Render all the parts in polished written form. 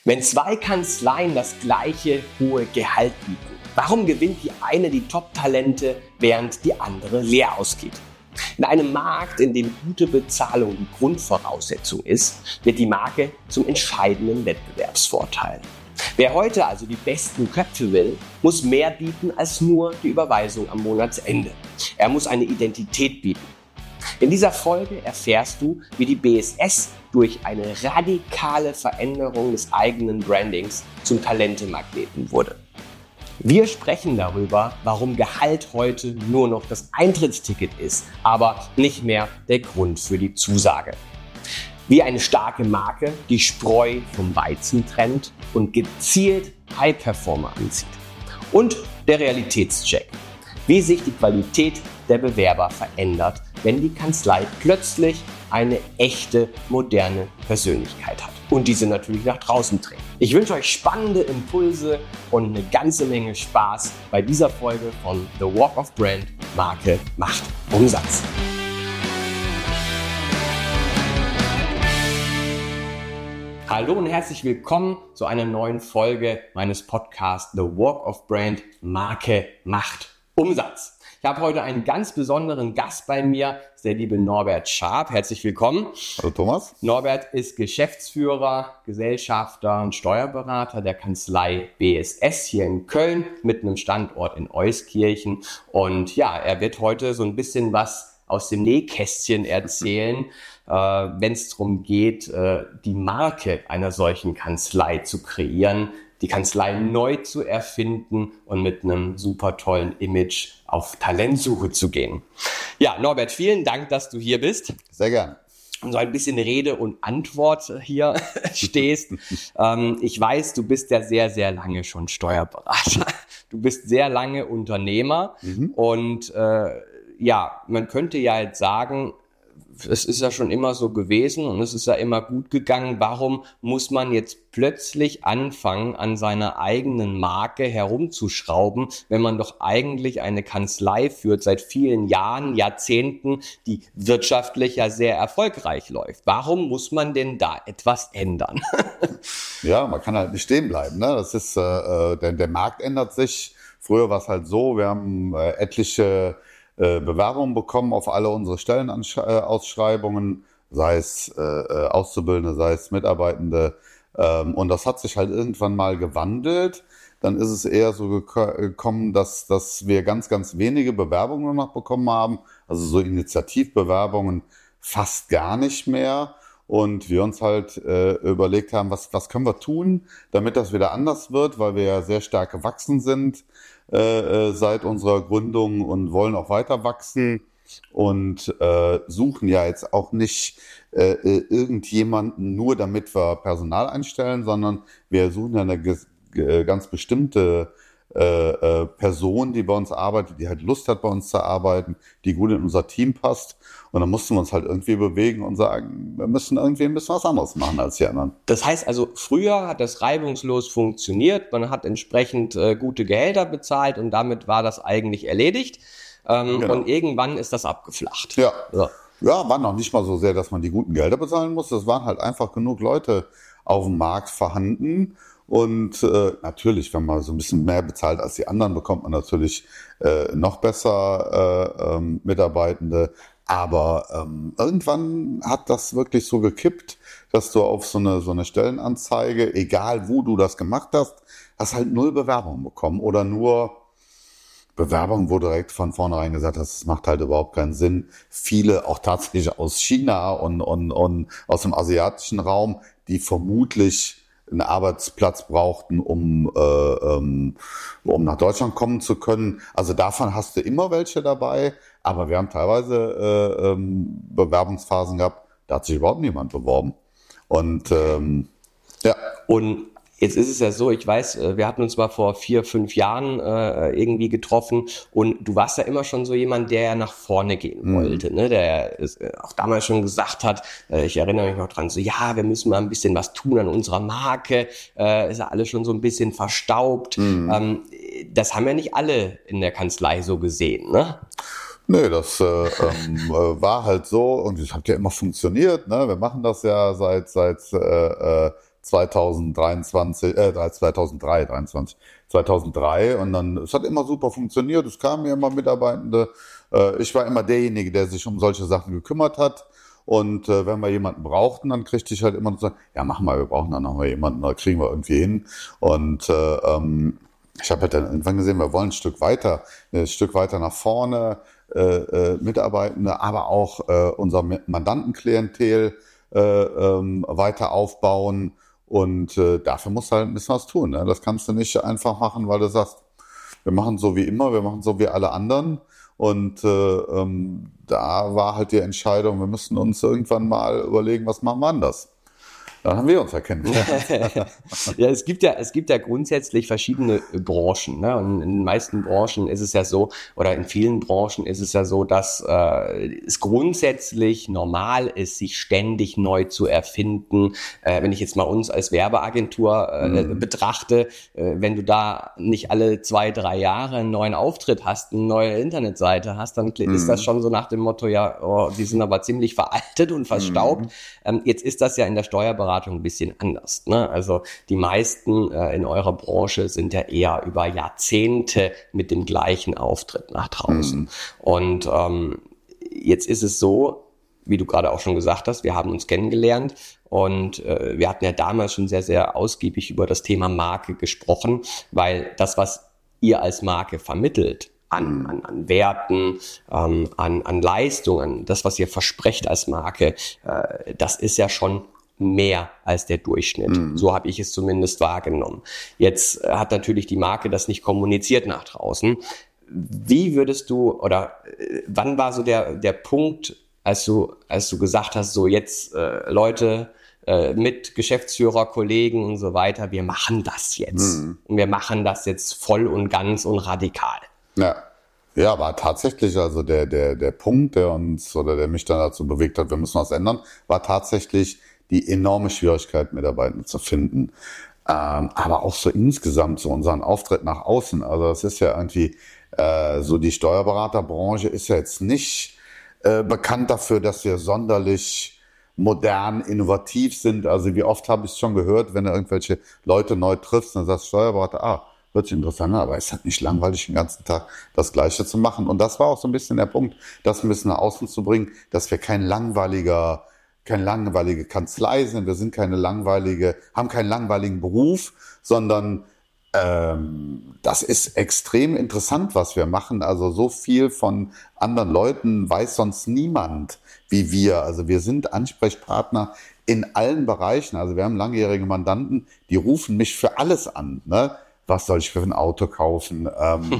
Wenn zwei Kanzleien das gleiche hohe Gehalt bieten, warum gewinnt die eine die Top-Talente, während die andere leer ausgeht? In einem Markt, in dem gute Bezahlung die Grundvoraussetzung ist, wird die Marke zum entscheidenden Wettbewerbsvorteil. Wer heute also die besten Köpfe will, muss mehr bieten als nur die Überweisung am Monatsende. Er muss eine Identität bieten. In dieser Folge erfährst du, wie die BSS durch eine radikale Veränderung des eigenen Brandings zum Talentemagneten wurde. Wir sprechen darüber, warum Gehalt heute nur noch das Eintrittsticket ist, aber nicht mehr der Grund für die Zusage. Wie eine starke Marke die Spreu vom Weizen trennt und gezielt High-Performer anzieht. Und der Realitätscheck. Wie sich die Qualität der Bewerber verändert, wenn die Kanzlei plötzlich eine echte, moderne Persönlichkeit hat und diese natürlich nach draußen trägt. Ich wünsche euch spannende Impulse und eine ganze Menge Spaß bei dieser Folge von The Walk of Brand. Marke macht Umsatz. Hallo und herzlich willkommen zu einer neuen Folge meines Podcasts The Walk of Brand. Marke macht Umsatz. Ich habe heute einen ganz besonderen Gast bei mir, der liebe Norbert Scharp. Herzlich willkommen. Hallo Thomas. Norbert ist Geschäftsführer, Gesellschafter und Steuerberater der Kanzlei BSS hier in Köln mit einem Standort in Euskirchen. Und ja, er wird heute so ein bisschen was aus dem Nähkästchen erzählen, wenn es darum geht, die Marke einer solchen Kanzlei zu kreieren, die Kanzlei neu zu erfinden und mit einem super tollen Image auf Talentsuche zu gehen. Ja, Norbert, vielen Dank, dass du hier bist. Sehr gern. Und so ein bisschen Rede und Antwort hier stehst. Ich weiß, du bist ja sehr, sehr lange schon Steuerberater. Du bist sehr lange Unternehmer. Und ja, man könnte ja jetzt sagen, es ist ja schon immer so gewesen und es ist ja immer gut gegangen. Warum muss man jetzt plötzlich anfangen, an seiner eigenen Marke herumzuschrauben, wenn man doch eigentlich eine Kanzlei führt seit vielen Jahren, Jahrzehnten, die wirtschaftlich ja sehr erfolgreich läuft? Warum muss man denn da etwas ändern? Ja, man kann halt nicht stehen bleiben, ne? Das ist, der Markt ändert sich. Früher war es halt so, wir haben etliche Bewerbungen bekommen auf alle unsere Stellenausschreibungen, sei es Auszubildende, sei es Mitarbeitende. Und das hat sich halt irgendwann mal gewandelt. Dann ist es eher so gekommen, dass wir ganz, ganz wenige Bewerbungen nur noch bekommen haben. Also so Initiativbewerbungen fast gar nicht mehr. Und wir uns halt überlegt haben, was können wir tun, damit das wieder anders wird, weil wir ja sehr stark gewachsen sind seit unserer Gründung und wollen auch weiter wachsen und suchen ja jetzt auch nicht irgendjemanden nur, damit wir Personal einstellen, sondern wir suchen ja eine ganz bestimmte Person, die bei uns arbeitet, die halt Lust hat, bei uns zu arbeiten, die gut in unser Team passt. Und dann mussten wir uns halt irgendwie bewegen und sagen, wir müssen irgendwie ein bisschen was anderes machen als die anderen. Das heißt also, früher hat das reibungslos funktioniert, man hat entsprechend gute Gehälter bezahlt und damit war das eigentlich erledigt. Genau. Und irgendwann ist das abgeflacht. Ja. So. Ja, war noch nicht mal so sehr, dass man die guten Gehälter bezahlen musste. Es waren halt einfach genug Leute auf dem Markt vorhanden. Und natürlich, wenn man so ein bisschen mehr bezahlt als die anderen, bekommt man natürlich noch besser Mitarbeitende. Aber irgendwann hat das wirklich so gekippt, dass du auf so eine Stellenanzeige, egal wo du das gemacht hast halt 0 Bewerbungen bekommen oder nur Bewerbungen, wo direkt von vornherein gesagt hast, das macht halt überhaupt keinen Sinn. Viele auch tatsächlich aus China und aus dem asiatischen Raum, die vermutlich einen Arbeitsplatz brauchten, um nach Deutschland kommen zu können. Also davon hast du immer welche dabei, aber wir haben teilweise Bewerbungsphasen gehabt, da hat sich überhaupt niemand beworben. Und ja. Und jetzt ist es ja so, ich weiß, wir hatten uns mal vor 4, 5 Jahren irgendwie getroffen und du warst ja immer schon so jemand, der ja nach vorne gehen wollte, ne? Der auch damals schon gesagt hat, ich erinnere mich noch dran, so ja, wir müssen mal ein bisschen was tun an unserer Marke, ist ja alles schon so ein bisschen verstaubt. Das haben ja nicht alle in der Kanzlei so gesehen, ne? Nee, das war halt so und das hat ja immer funktioniert, ne? Wir machen das ja seit 2003 und dann, es hat immer super funktioniert, es kamen mir immer Mitarbeitende, ich war immer derjenige, der sich um solche Sachen gekümmert hat und wenn wir jemanden brauchten, dann kriegte ich halt immer so, ja mach mal, wir brauchen dann noch mal jemanden, da kriegen wir irgendwie hin und ich habe halt dann irgendwann gesehen, wir wollen ein Stück weiter nach vorne, Mitarbeitende, aber auch unser Mandantenklientel weiter aufbauen und dafür musst du halt ein bisschen was tun. Ne? Das kannst du nicht einfach machen, weil du sagst, wir machen so wie immer, wir machen so wie alle anderen und da war halt die Entscheidung, wir müssen uns irgendwann mal überlegen, was machen wir anders. Dann haben wir uns erkannt. Ja, es gibt ja grundsätzlich verschiedene Branchen, ne? Und in den meisten Branchen ist es ja so, oder in vielen Branchen ist es ja so, dass es grundsätzlich normal ist, sich ständig neu zu erfinden. Wenn ich jetzt mal uns als Werbeagentur betrachte, wenn du da nicht alle 2-3 Jahre einen neuen Auftritt hast, eine neue Internetseite hast, dann ist das schon so nach dem Motto, ja, oh, die sind aber ziemlich veraltet und verstaubt. Jetzt ist das ja in der Steuerberatung ein bisschen anders, ne? Also die meisten in eurer Branche sind ja eher über Jahrzehnte mit dem gleichen Auftritt nach draußen. Und jetzt ist es so, wie du gerade auch schon gesagt hast, wir haben uns kennengelernt und wir hatten ja damals schon sehr, sehr ausgiebig über das Thema Marke gesprochen, weil das, was ihr als Marke vermittelt, an Werten, an Leistungen, das, was ihr versprecht als Marke, das ist ja schon mehr als der Durchschnitt. So habe ich es zumindest wahrgenommen. Jetzt hat natürlich die Marke das nicht kommuniziert nach draußen. Wie würdest du, oder wann war so der Punkt, als du gesagt hast, so jetzt Leute, mit Geschäftsführer, Kollegen und so weiter, wir machen das jetzt. Und wir machen das jetzt voll und ganz und radikal. Ja, war tatsächlich, also der Punkt, der mich dann dazu bewegt hat, wir müssen was ändern, war tatsächlich die enorme Schwierigkeit, Mitarbeiter zu finden. Aber auch so insgesamt so unseren Auftritt nach außen. Also das ist ja irgendwie, so die Steuerberaterbranche ist ja jetzt nicht bekannt dafür, dass wir sonderlich modern, innovativ sind. Also wie oft habe ich es schon gehört, wenn du irgendwelche Leute neu triffst, dann sagst du Steuerberater, hört sich interessant an, aber ist halt nicht langweilig, den ganzen Tag das Gleiche zu machen. Und das war auch so ein bisschen der Punkt, das ein bisschen nach außen zu bringen, dass wir keine langweilige Kanzlei sind, wir sind haben keinen langweiligen Beruf, sondern das ist extrem interessant, was wir machen. Also so viel von anderen Leuten weiß sonst niemand wie wir. Also wir sind Ansprechpartner in allen Bereichen. Also wir haben langjährige Mandanten, die rufen mich für alles an, ne? Was soll ich für ein Auto kaufen?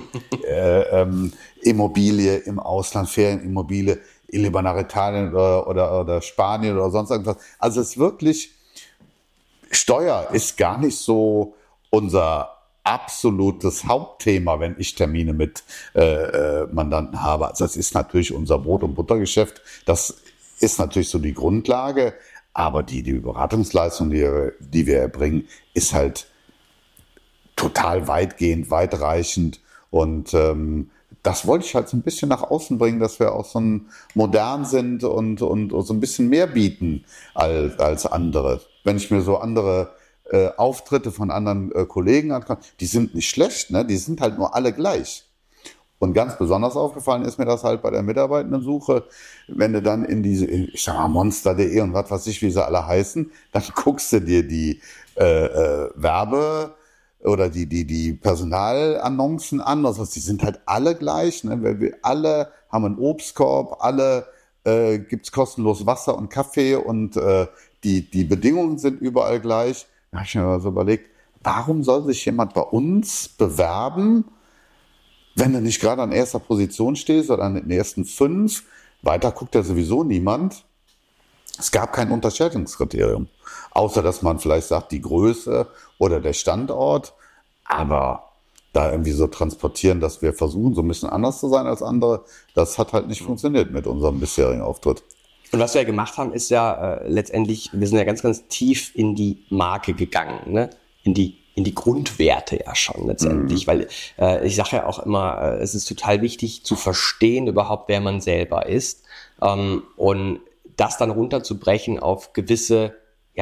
Immobilie im Ausland, Ferienimmobilie, lieber nach Italien oder Spanien oder sonst irgendwas. Also es ist wirklich, Steuer ist gar nicht so unser absolutes Hauptthema, wenn ich Termine mit Mandanten habe. Also das ist natürlich unser Brot- und Buttergeschäft. Das ist natürlich so die Grundlage. Aber die Beratungsleistung, die wir erbringen, ist halt total weitgehend, weitreichend und das wollte ich halt so ein bisschen nach außen bringen, dass wir auch so modern sind und so ein bisschen mehr bieten als andere. Wenn ich mir so andere Auftritte von anderen Kollegen anschaue, die sind nicht schlecht, ne? Die sind halt nur alle gleich. Und ganz besonders aufgefallen ist mir das halt bei der Mitarbeitendensuche, wenn du dann in diese, ich sag mal, Monster.de und was weiß ich, wie sie alle heißen, dann guckst du dir die Werbe- oder die Personalannoncen an, also die sind halt alle gleich, ne? Weil wir alle haben einen Obstkorb, alle gibt's kostenlos Wasser und Kaffee und die Bedingungen sind überall gleich. Da habe ich mir mal so überlegt, warum soll sich jemand bei uns bewerben, wenn du nicht gerade an erster Position stehst oder an den ersten 5? Weiter guckt ja sowieso niemand. Es gab kein Unterscheidungskriterium, außer dass man vielleicht sagt, die Größe oder der Standort, aber da irgendwie so transportieren, dass wir versuchen, so ein bisschen anders zu sein als andere, das hat halt nicht funktioniert mit unserem bisherigen Auftritt. Und was wir ja gemacht haben, ist ja letztendlich, wir sind ja ganz, ganz tief in die Marke gegangen, ne? In die Grundwerte ja schon letztendlich, weil ich sage ja auch immer, es ist total wichtig zu verstehen überhaupt, wer man selber ist und das dann runterzubrechen auf gewisse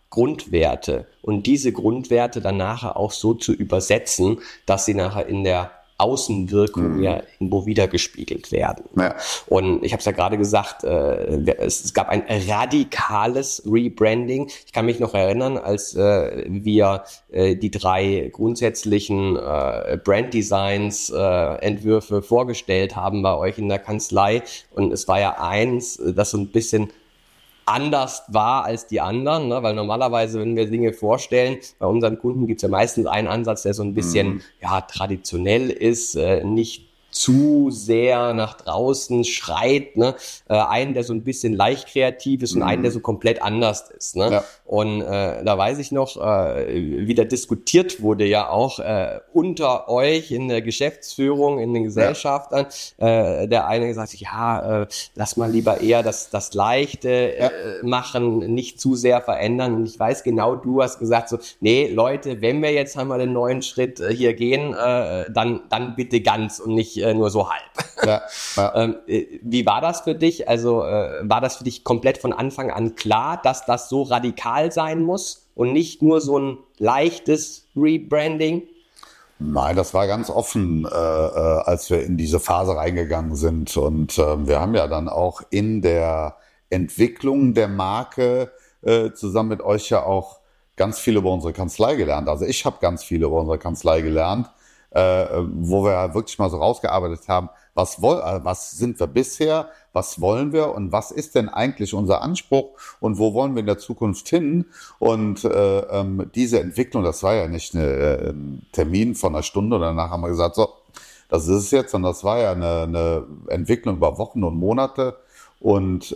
Grundwerte und diese Grundwerte dann nachher auch so zu übersetzen, dass sie nachher in der Außenwirkung ja irgendwo wiedergespiegelt werden. Ja. Und ich habe es ja gerade gesagt, es gab ein radikales Rebranding. Ich kann mich noch erinnern, als wir die 3 grundsätzlichen Branddesigns, Entwürfe vorgestellt haben bei euch in der Kanzlei. Und es war ja eins, das so ein bisschen anders war als die anderen, ne? Weil normalerweise, wenn wir Dinge vorstellen, bei unseren Kunden gibt es ja meistens einen Ansatz, der so ein bisschen traditionell ist, nicht zu sehr nach draußen schreit, ne? Einen, der so ein bisschen leicht kreativ ist und einen, der so komplett anders ist, ne? Ja. Und da weiß ich noch, wie da diskutiert wurde ja auch unter euch in der Geschäftsführung, in den Gesellschaftern. Der eine gesagt hat, lass mal lieber eher das Leichte machen, nicht zu sehr verändern. Und ich weiß genau, du hast gesagt so, nee, Leute, wenn wir jetzt einmal den neuen Schritt hier gehen, dann bitte ganz und nicht nur so halb. Ja, ja. Wie war das für dich? Also war das für dich komplett von Anfang an klar, dass das so radikal sein muss und nicht nur so ein leichtes Rebranding? Nein, das war ganz offen, als wir in diese Phase reingegangen sind. Und wir haben ja dann auch in der Entwicklung der Marke zusammen mit euch ja auch ganz viel über unsere Kanzlei gelernt. Also ich habe ganz viel über unsere Kanzlei gelernt, wo wir wirklich mal so rausgearbeitet haben, was sind wir bisher, was wollen wir und was ist denn eigentlich unser Anspruch und wo wollen wir in der Zukunft hin? Und diese Entwicklung, das war ja nicht ein Termin von einer Stunde und danach haben wir gesagt, so, das ist es jetzt, sondern das war ja eine Entwicklung über Wochen und Monate. Und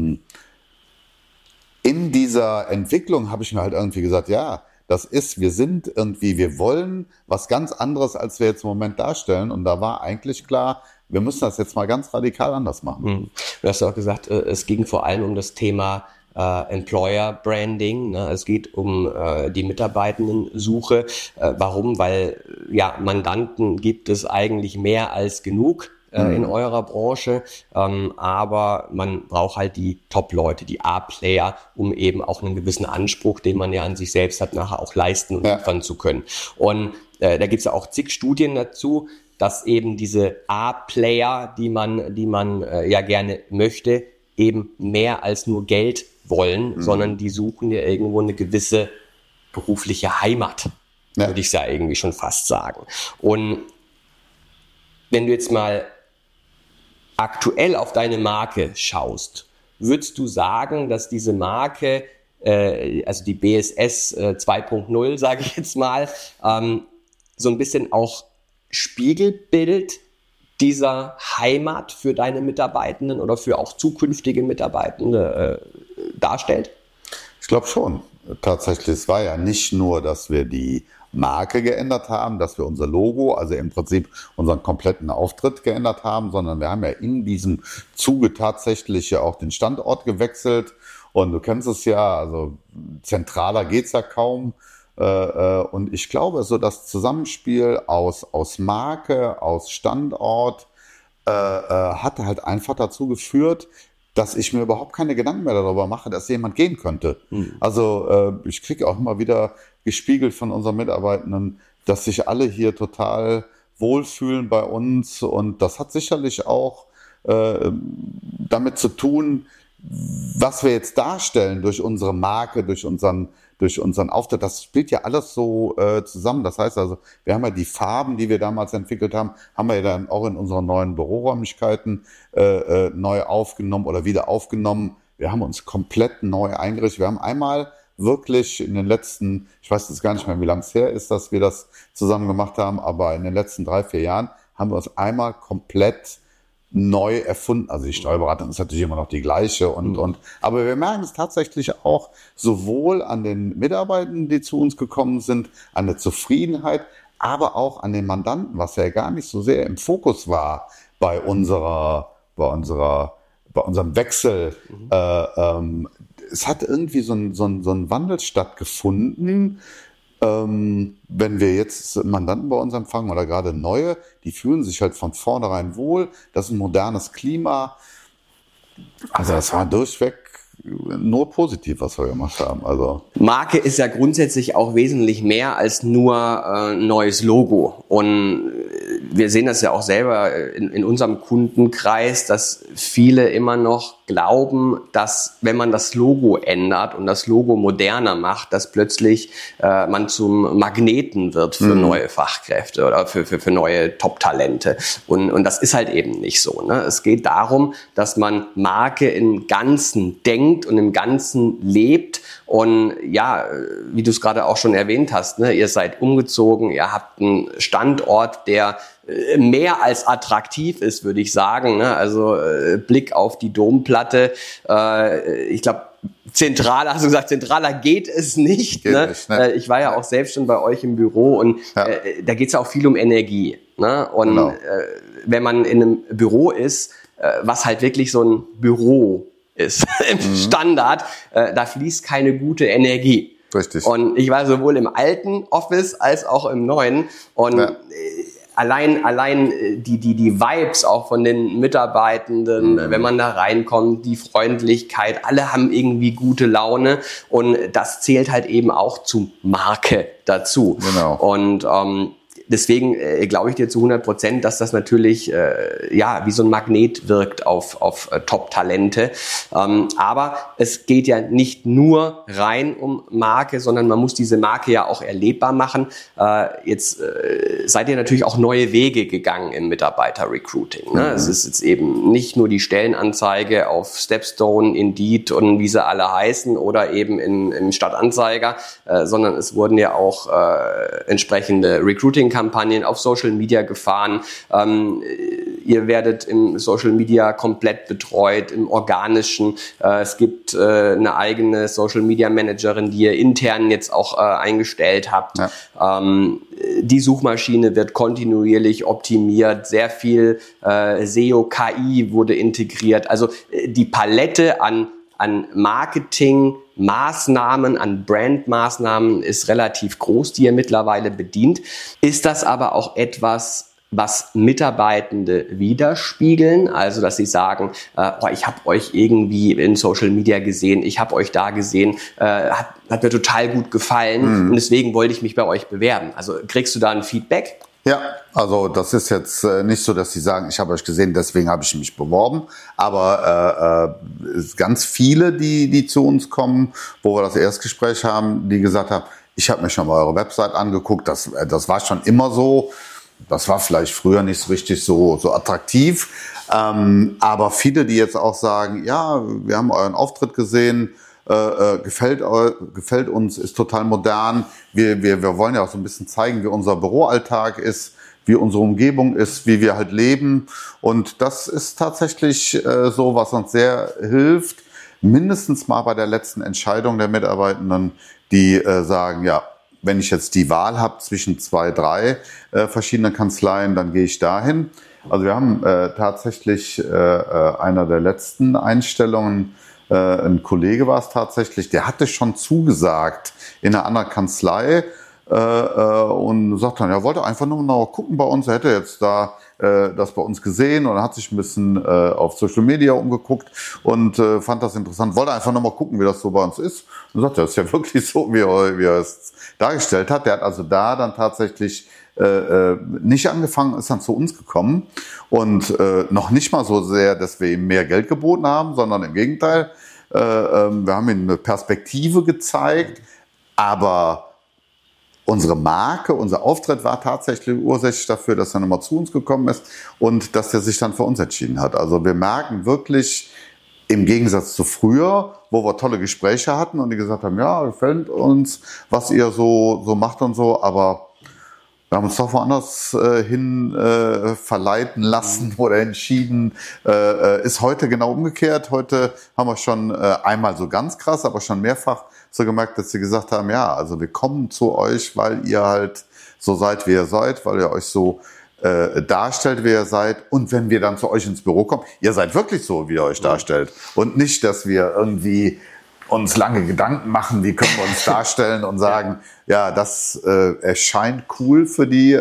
in dieser Entwicklung habe ich mir halt irgendwie gesagt, ja, wir wollen was ganz anderes, als wir jetzt im Moment darstellen. Und da war eigentlich klar, wir müssen das jetzt mal ganz radikal anders machen. Du hast auch gesagt, es ging vor allem um das Thema Employer Branding. Ne? Es geht um die Mitarbeitendensuche. Warum? Weil Mandanten gibt es eigentlich mehr als genug in eurer Branche, aber man braucht halt die Top-Leute, die A-Player, um eben auch einen gewissen Anspruch, den man ja an sich selbst hat, nachher auch leisten und liefern zu können. Und da gibt es ja auch zig Studien dazu, dass eben diese A-Player, die man ja gerne möchte, eben mehr als nur Geld wollen, sondern die suchen ja irgendwo eine gewisse berufliche Heimat, würde ich ja irgendwie schon fast sagen. Und wenn du jetzt mal aktuell auf deine Marke schaust, würdest du sagen, dass diese Marke, also die BSS 2.0, sage ich jetzt mal, so ein bisschen auch Spiegelbild dieser Heimat für deine Mitarbeitenden oder für auch zukünftige Mitarbeitende darstellt? Ich glaube schon. Tatsächlich, es war ja nicht nur, dass wir die Marke geändert haben, dass wir unser Logo, also im Prinzip unseren kompletten Auftritt geändert haben, sondern wir haben ja in diesem Zuge tatsächlich ja auch den Standort gewechselt. Und du kennst es ja, also zentraler geht's ja kaum. Und ich glaube, so das Zusammenspiel aus Marke, aus Standort hat halt einfach dazu geführt, dass ich mir überhaupt keine Gedanken mehr darüber mache, dass jemand gehen könnte. Also ich kriege auch immer wieder gespiegelt von unseren Mitarbeitenden, dass sich alle hier total wohlfühlen bei uns. Und das hat sicherlich auch damit zu tun, was wir jetzt darstellen durch unsere Marke, durch unseren Auftritt. Das spielt ja alles so zusammen. Das heißt also, wir haben ja die Farben, die wir damals entwickelt haben wir ja dann auch in unseren neuen Büroräumlichkeiten neu aufgenommen oder wieder aufgenommen. Wir haben uns komplett neu eingerichtet. Wir haben einmal wirklich in den letzten, ich weiß jetzt gar nicht mehr, wie lange es her ist, dass wir das zusammen gemacht haben, aber in den letzten 3-4 Jahren haben wir uns einmal komplett neu erfunden. Also die Steuerberatung ist natürlich immer noch die gleiche aber wir merken es tatsächlich auch sowohl an den Mitarbeitern, die zu uns gekommen sind, an der Zufriedenheit, aber auch an den Mandanten, was ja gar nicht so sehr im Fokus war bei unserem Wechsel. Es hat irgendwie so ein Wandel stattgefunden. Wenn wir jetzt Mandanten bei uns empfangen oder gerade neue, die fühlen sich halt von vornherein wohl. Das ist ein modernes Klima. Also das war durchweg nur positiv, was wir gemacht haben. Also Marke ist ja grundsätzlich auch wesentlich mehr als nur neues Logo. Und wir sehen das ja auch selber in unserem Kundenkreis, dass viele immer noch glauben, dass wenn man das Logo ändert und das Logo moderner macht, dass plötzlich man zum Magneten wird für neue Fachkräfte oder für neue Top-Talente. Und das ist halt eben nicht so. Ne? Es geht darum, dass man Marke im Ganzen denkt und im Ganzen lebt. Und ja, wie du es gerade auch schon erwähnt hast, ne, ihr seid umgezogen, ihr habt einen Standort, der mehr als attraktiv ist, würde ich sagen. Ne? Also Blick auf die Domplatte. Ich glaube, zentraler, hast du gesagt, zentraler geht es nicht. Ne? Nicht, ne? Ich war ja auch selbst schon bei euch im Büro und da geht es ja auch viel um Energie. Ne? Und genau. Wenn man in einem Büro ist, was halt wirklich so ein Büro ist, im Standard, da fließt keine gute Energie. Richtig. Und ich war sowohl im alten Office als auch im neuen und allein die Vibes auch von den Mitarbeitenden, wenn man da reinkommt, die Freundlichkeit, alle haben irgendwie gute Laune und das zählt halt eben auch zu Marke dazu. Genau. Und deswegen glaube ich dir zu 100%, dass das natürlich wie so ein Magnet wirkt auf Top-Talente. Aber es geht ja nicht nur rein um Marke, sondern man muss diese Marke ja auch erlebbar machen. Jetzt seid ihr natürlich auch neue Wege gegangen im Mitarbeiter-Recruiting. Ne? Es ist jetzt eben nicht nur die Stellenanzeige auf Stepstone, Indeed und wie sie alle heißen oder eben im Stadtanzeiger, sondern es wurden ja auch entsprechende Recruiting-Kampagnen auf Social Media gefahren. Ihr werdet im Social Media komplett betreut, im Organischen. Es gibt eine eigene Social Media Managerin, die ihr intern jetzt auch eingestellt habt. Ja. Die Suchmaschine wird kontinuierlich optimiert. Sehr viel SEO, KI wurde integriert. Also die Palette an Marketingmaßnahmen, an Brandmaßnahmen ist relativ groß, die ihr mittlerweile bedient. Ist das aber auch etwas, was Mitarbeitende widerspiegeln? Also, dass sie sagen, ich habe euch irgendwie in Social Media gesehen, ich habe euch da gesehen, hat mir total gut gefallen und deswegen wollte ich mich bei euch bewerben. Also, kriegst du da ein Feedback? Ja, also das ist jetzt nicht so, dass sie sagen, ich habe euch gesehen, deswegen habe ich mich beworben. Aber ganz viele, die zu uns kommen, wo wir das Erstgespräch haben, die gesagt haben, ich habe mir schon mal eure Website angeguckt, das war schon immer so. Das war vielleicht früher nicht so richtig so attraktiv. Aber viele, die jetzt auch sagen, ja, wir haben euren Auftritt gesehen, gefällt uns, ist total modern. Wir wollen ja auch so ein bisschen zeigen, wie unser Büroalltag ist, wie unsere Umgebung ist, wie wir halt leben. Und das ist tatsächlich so, was uns sehr hilft, mindestens mal bei der letzten Entscheidung der Mitarbeitenden, die sagen, ja, wenn ich jetzt die Wahl habe zwischen 2, 3 verschiedenen Kanzleien, dann gehe ich dahin. Also wir haben tatsächlich einer der letzten Einstellungen, ein Kollege war es tatsächlich, der hatte schon zugesagt in einer anderen Kanzlei und sagt dann, er wollte einfach nur noch gucken bei uns, er hätte jetzt da das bei uns gesehen und hat sich ein bisschen auf Social Media umgeguckt und fand das interessant, wollte einfach noch mal gucken, wie das so bei uns ist und sagt, das ist ja wirklich so, wie er es dargestellt hat. Der hat also da dann tatsächlich nicht angefangen, ist dann zu uns gekommen und noch nicht mal so sehr, dass wir ihm mehr Geld geboten haben, sondern im Gegenteil, wir haben ihm eine Perspektive gezeigt, aber unsere Marke, unser Auftritt war tatsächlich ursächlich dafür, dass er nochmal zu uns gekommen ist und dass er sich dann für uns entschieden hat. Also wir merken wirklich, im Gegensatz zu früher, wo wir tolle Gespräche hatten und die gesagt haben, ja, gefällt uns, was ihr so macht und so, aber wir haben uns doch woanders hin verleiten lassen oder entschieden. Ist heute genau umgekehrt. Heute haben wir schon einmal so ganz krass, aber schon mehrfach so gemerkt, dass sie gesagt haben, ja, also wir kommen zu euch, weil ihr halt so seid, wie ihr seid, weil ihr euch so darstellt, wie ihr seid. Und wenn wir dann zu euch ins Büro kommen, ihr seid wirklich so, wie ihr euch darstellt. Und nicht, dass wir irgendwie uns lange Gedanken machen, wie können wir uns darstellen und sagen, ja, das erscheint cool für die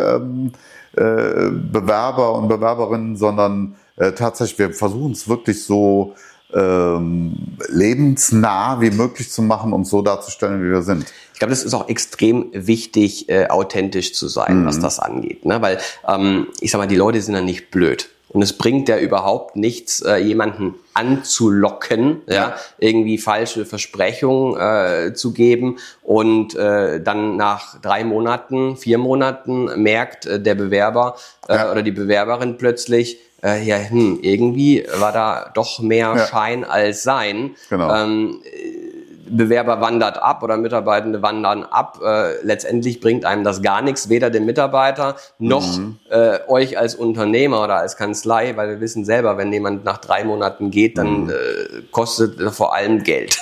Bewerber und Bewerberinnen, sondern tatsächlich, wir versuchen es wirklich so lebensnah wie möglich zu machen und so darzustellen, wie wir sind. Ich glaube, das ist auch extrem wichtig, authentisch zu sein, was das angeht. Ne? Weil, ich sag mal, die Leute sind ja nicht blöd. Und es bringt ja überhaupt nichts, jemanden anzulocken, ja, irgendwie falsche Versprechungen zu geben und dann nach 3 Monaten, 4 Monaten merkt der Bewerber oder die Bewerberin plötzlich, irgendwie war da doch mehr Schein als Sein. Genau. Bewerber wandert ab oder Mitarbeitende wandern ab. Letztendlich bringt einem das gar nichts, weder dem Mitarbeiter noch euch als Unternehmer oder als Kanzlei, weil wir wissen selber, wenn jemand nach 3 Monaten geht, dann kostet vor allem Geld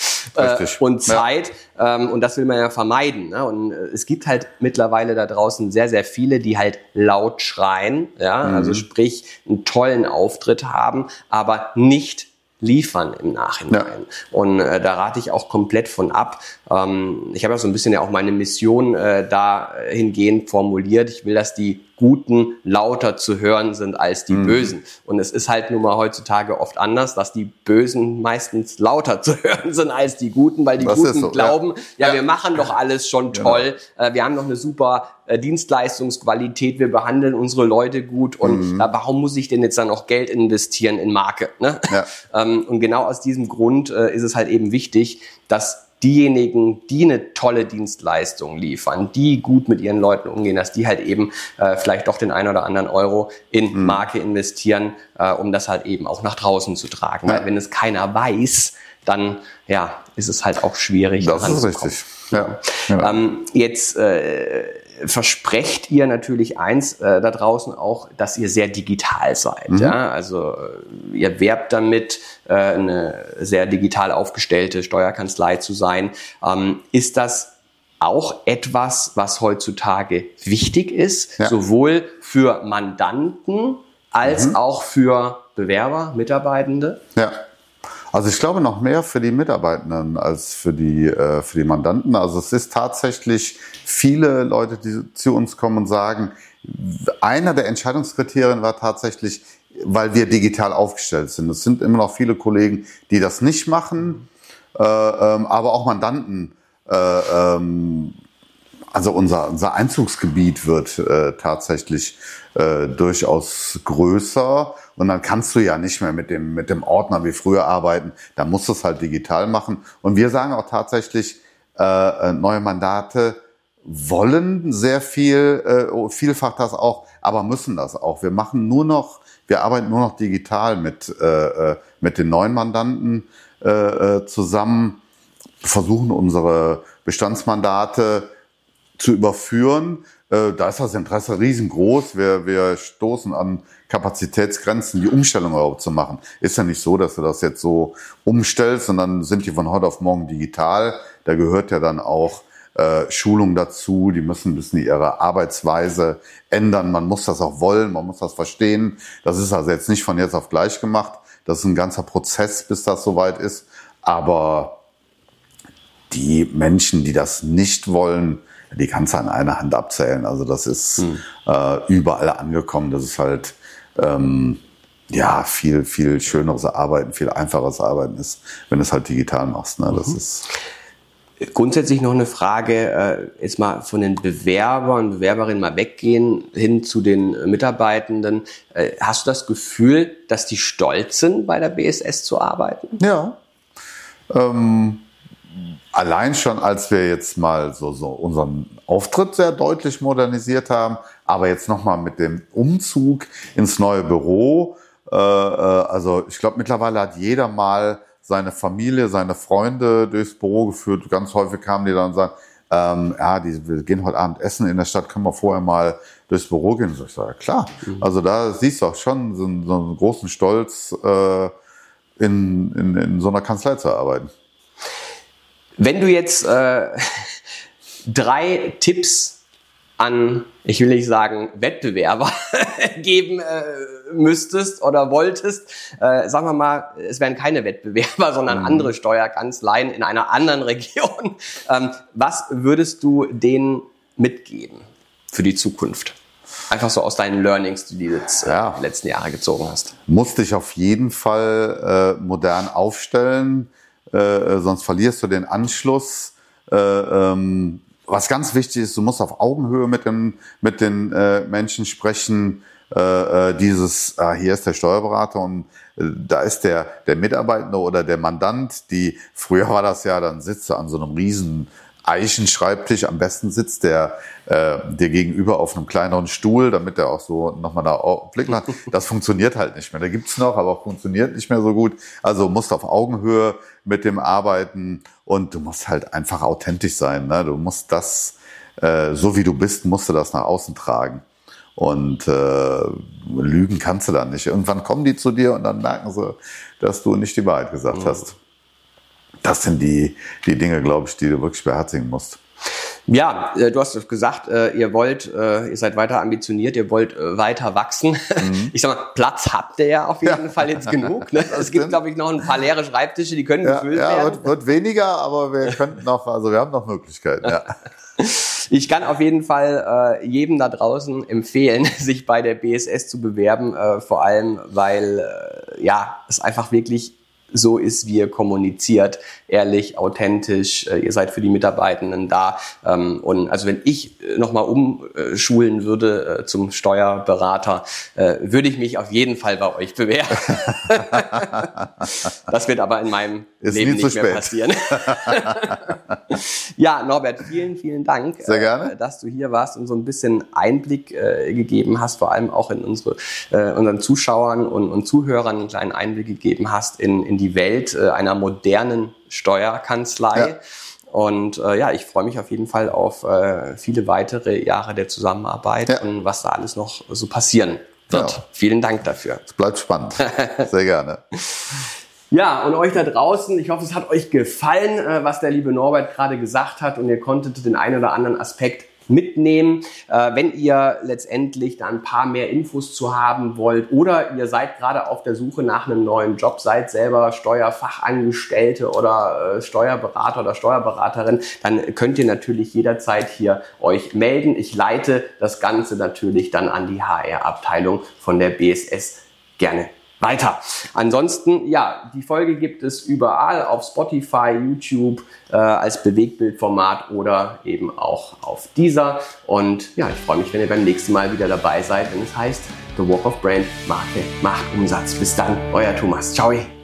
und Zeit. Und das will man ja vermeiden. Ne? Und es gibt halt mittlerweile da draußen sehr, sehr viele, die halt laut schreien, also sprich einen tollen Auftritt haben, aber nicht liefern im Nachhinein. Und da rate ich auch komplett von ab. Ich habe ja so ein bisschen ja auch meine Mission dahingehend formuliert. Ich will, dass die Guten lauter zu hören sind als die Bösen. Und es ist halt nun mal heutzutage oft anders, dass die Bösen meistens lauter zu hören sind als die Guten, weil die Guten glauben, wir machen doch alles schon toll, wir haben doch eine super Dienstleistungsqualität, wir behandeln unsere Leute gut und warum muss ich denn jetzt dann noch Geld investieren in Marke? Ne? Und genau aus diesem Grund ist es halt eben wichtig, dass diejenigen, die eine tolle Dienstleistung liefern, die gut mit ihren Leuten umgehen, dass die halt eben vielleicht doch den 1 oder anderen Euro in Marke investieren, um das halt eben auch nach draußen zu tragen. Weil wenn es keiner weiß, dann ist es halt auch schwierig. Das ist richtig. Ja. Jetzt versprecht ihr natürlich eins da draußen auch, dass ihr sehr digital seid. Ja? Also ihr werbt damit, eine sehr digital aufgestellte Steuerkanzlei zu sein. Ist das auch etwas, was heutzutage wichtig ist, sowohl für Mandanten als auch für Bewerber, Mitarbeitende? Ja. Also ich glaube noch mehr für die Mitarbeitenden als für die Mandanten. Also es ist tatsächlich viele Leute, die zu uns kommen und sagen, einer der Entscheidungskriterien war tatsächlich, weil wir digital aufgestellt sind. Es sind immer noch viele Kollegen, die das nicht machen, aber auch Mandanten. Also unser Einzugsgebiet wird tatsächlich durchaus größer und dann kannst du ja nicht mehr mit dem Ordner wie früher arbeiten. Da musst du es halt digital machen. Und wir sagen auch tatsächlich, neue Mandate wollen sehr vielfach das auch, aber müssen das auch. Wir arbeiten nur noch digital mit den neuen Mandanten zusammen, versuchen unsere Bestandsmandate zu überführen. Da ist das Interesse riesengroß. Wir stoßen an Kapazitätsgrenzen, die Umstellung überhaupt zu machen. Ist ja nicht so, dass du das jetzt so umstellst und dann sind die von heute auf morgen digital. Da gehört ja dann auch Schulung dazu. Die müssen ein bisschen ihre Arbeitsweise ändern. Man muss das auch wollen, man muss das verstehen. Das ist also jetzt nicht von jetzt auf gleich gemacht. Das ist ein ganzer Prozess, bis das soweit ist. Aber die Menschen, die das nicht wollen, die kannst du an einer Hand abzählen. Also das ist überall angekommen. Das ist halt viel, viel schöneres Arbeiten, viel einfacheres Arbeiten ist, wenn du es halt digital machst. Ne? Das ist grundsätzlich noch eine Frage, jetzt mal von den Bewerbern, Bewerberinnen mal weggehen, hin zu den Mitarbeitenden. Hast du das Gefühl, dass die stolz sind, bei der BSS zu arbeiten? Ja. Allein schon, als wir jetzt mal so unseren Auftritt sehr deutlich modernisiert haben, aber jetzt nochmal mit dem Umzug ins neue Büro. Also ich glaube, mittlerweile hat jeder mal seine Familie, seine Freunde durchs Büro geführt. Ganz häufig kamen die dann und sagen, wir gehen heute Abend essen in der Stadt, können wir vorher mal durchs Büro gehen? So, ich sage, klar. Also da siehst du auch schon so einen großen Stolz, in so einer Kanzlei zu arbeiten. Wenn du jetzt 3 Tipps an, ich will nicht sagen Wettbewerber geben müsstest oder wolltest, sagen wir mal, es wären keine Wettbewerber, sondern andere Steuerkanzleien in einer anderen Region. Was würdest du denen mitgeben für die Zukunft? Einfach so aus deinen Learnings, die du jetzt die letzten Jahre gezogen hast. Musst dich auf jeden Fall modern aufstellen, sonst verlierst du den Anschluss. Was ganz wichtig ist, du musst auf Augenhöhe mit den Menschen sprechen. Hier ist der Steuerberater und da ist der Mitarbeitende oder der Mandant, früher war das ja, dann sitzt du an so einem riesen Eichenschreibtisch, am besten sitzt der dir gegenüber auf einem kleineren Stuhl, damit der auch so nochmal da Blick hat. Das funktioniert halt nicht mehr. Da gibt's noch, aber funktioniert nicht mehr so gut. Also musst auf Augenhöhe mit dem arbeiten und du musst halt einfach authentisch sein. Ne? Du musst das, so wie du bist, musst du das nach außen tragen. Und lügen kannst du dann nicht. Irgendwann kommen die zu dir und dann merken sie, dass du nicht die Wahrheit gesagt hast. Das sind die Dinge, glaube ich, die du wirklich beherzigen musst. Ja, du hast gesagt, ihr seid weiter ambitioniert, ihr wollt weiter wachsen. Ich sag mal, Platz habt ihr ja auf jeden Fall jetzt genug. Ne? Es gibt, glaube ich, noch ein paar leere Schreibtische, die können gefüllt werden. Wird weniger, aber wir haben noch Möglichkeiten. Ja. Ich kann auf jeden Fall jedem da draußen empfehlen, sich bei der BSS zu bewerben, vor allem, weil es einfach wirklich so ist, wie ihr kommuniziert, ehrlich, authentisch, ihr seid für die Mitarbeitenden da. Und also wenn ich nochmal umschulen würde zum Steuerberater, würde ich mich auf jeden Fall bei euch bewerben. Das wird aber in meinem Leben nicht mehr passieren. Ja, Norbert, vielen, vielen Dank, sehr gerne, dass du hier warst und so ein bisschen Einblick gegeben hast, vor allem auch in unseren Zuschauern und Zuhörern einen kleinen Einblick gegeben hast in die Welt einer modernen Steuerkanzlei. Ja. Und ich freue mich auf jeden Fall auf viele weitere Jahre der Zusammenarbeit und was da alles noch so passieren wird. Ja. Vielen Dank dafür. Es bleibt spannend. Sehr gerne. Ja, und euch da draußen, ich hoffe, es hat euch gefallen, was der liebe Norbert gerade gesagt hat und ihr konntet den einen oder anderen Aspekt mitnehmen. Wenn ihr letztendlich da ein paar mehr Infos zu haben wollt oder ihr seid gerade auf der Suche nach einem neuen Job, seid selber Steuerfachangestellte oder Steuerberater oder Steuerberaterin, dann könnt ihr natürlich jederzeit hier euch melden. Ich leite das Ganze natürlich dann an die HR-Abteilung von der BSS gerne weiter. Ansonsten, die Folge gibt es überall auf Spotify, YouTube als Bewegtbildformat oder eben auch auf Deezer. Und ich freue mich, wenn ihr beim nächsten Mal wieder dabei seid, wenn es heißt The Walk of Brand, Marke macht Umsatz. Bis dann, euer Thomas. Ciao.